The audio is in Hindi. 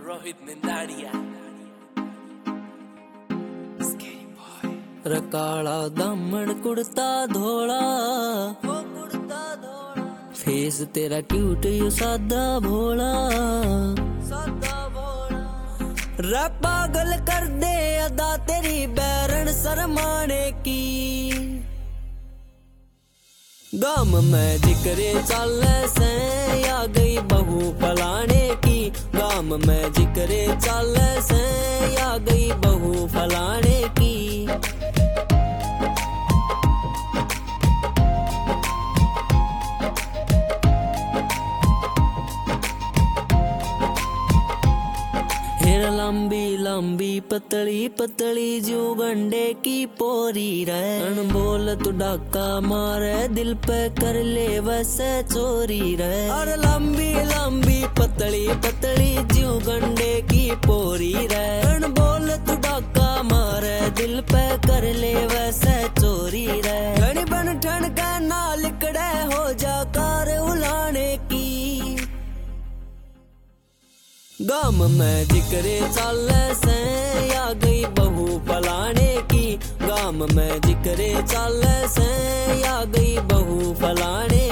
रोहित निंदाड़िया रकाला दामन कुड़ता धोला फेस तेरा क्यूट यू सादा भोला रे पागल कर दे अदा तेरी बैरन शर्माने की गाम में जिक्रे चल से आ गई बहू फलाने की गाम में जिक्रे चल से आ गई बहू फलाने की लंबी लंबी पतली पतली जो गंडे की पोरी रे अनबोल तू डाका मारे दिल पे कर ले वैसे चोरी रे और लंबी लंबी पतली पतली जो गंडे की पोरी रे अनबोल तू डाका मारे दिल पे कर ले वैसे चोरी रे घनी बन ठन का ना लिकड़े हो जा कार उलाने की गाम में जिक्रे चल से आ गई बहू फलाने की गाम में जिक्रे चल से आ गई बहू फलाने